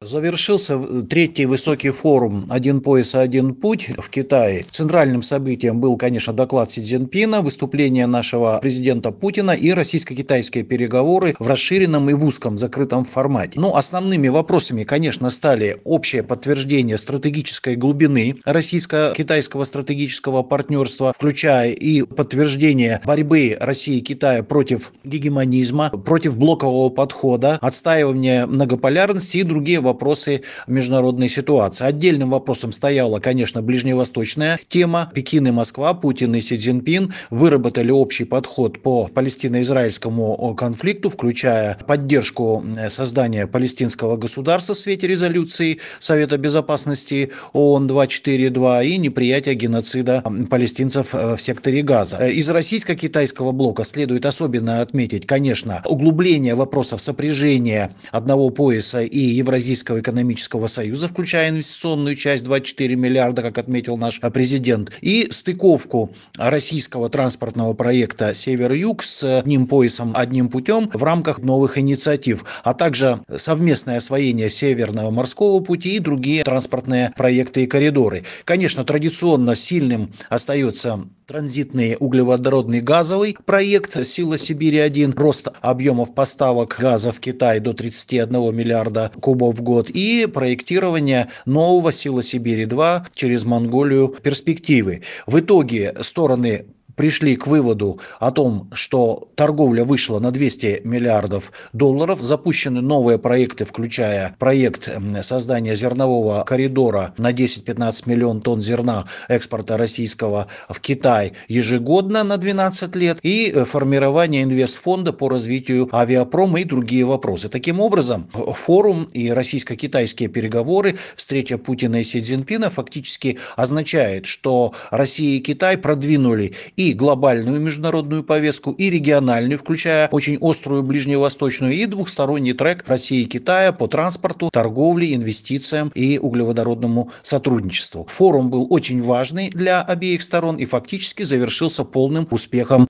Завершился третий высокий форум «Один пояс, один путь» в Китае. Центральным событием был, конечно, доклад Си Цзиньпина, выступление нашего президента Путина и российско-китайские переговоры в расширенном и в узком закрытом формате. Но основными вопросами, конечно, стали общее подтверждение стратегической глубины российско-китайского стратегического партнерства, включая и подтверждение борьбы России и Китая против гегемонизма, против блокового подхода, отстаивание многополярности и другие вопросы международной ситуации. Отдельным вопросом стояла, конечно, ближневосточная тема. Пекин и Москва, Путин и Си Цзиньпин выработали общий подход по палестино-израильскому конфликту, включая поддержку создания палестинского государства в свете резолюции Совета Безопасности ООН 242 и неприятие геноцида палестинцев в секторе Газа. Из российско-китайского блока следует особенно отметить, конечно, углубление вопросов сопряжения одного пояса и Евразийского экономического союза, включая инвестиционную часть 24 миллиарда, как отметил наш президент, и стыковку российского транспортного проекта «Север-Юг» с одним поясом, одним путем в рамках новых инициатив, а также совместное освоение Северного морского пути и другие транспортные проекты и коридоры. Конечно, традиционно сильным остается транзитный углеводородный газовый проект «Сила Сибири-1», рост объемов поставок газа в Китай до 31 миллиарда кубов в год и проектирование нового «Сила Сибири-2» через Монголию перспективы. В итоге стороны пришли к выводу о том, что торговля вышла на 200 миллиардов долларов, запущены новые проекты, включая проект создания зернового коридора на 10-15 миллионов тонн зерна экспорта российского в Китай ежегодно на 12 лет и формирование инвестфонда по развитию авиапрома и другие вопросы. Таким образом, форум и российско-китайские переговоры, встреча Путина и Си Цзиньпина фактически означает, что Россия и Китай продвинули и глобальную международную повестку, и региональную, включая очень острую ближневосточную, и двухсторонний трек России и Китая по транспорту, торговле, инвестициям и углеводородному сотрудничеству. Форум был очень важный для обеих сторон и фактически завершился полным успехом.